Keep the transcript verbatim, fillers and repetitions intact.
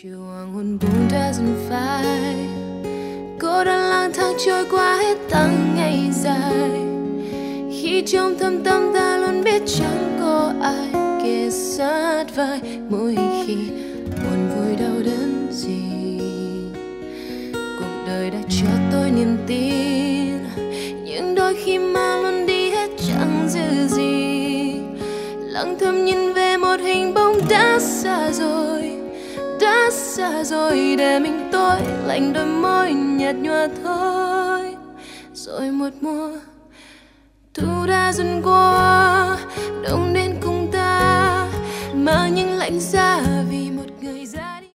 chiều hoàng hôn buông đã dần phai, cô đang lang thang trôi qua hết tháng ngày dài. Khi trong thâm tâm ta luôn biết chẳng có ai kề sát vai, mỗi khi buồn vui đau đớn gì, cuộc đời đã cho tôi niềm tin. Nhưng đôi khi mà luôn đi hết chẳng dư gì, lặng thầm nhìn về một hình bóng đã xa rồi, đã xa rồi. Để mình tôi lạnh đôi môi nhạt nhòa thôi. Rồi một mùa thu đã dần qua, đông đến cùng ta mang những lạnh giá vì một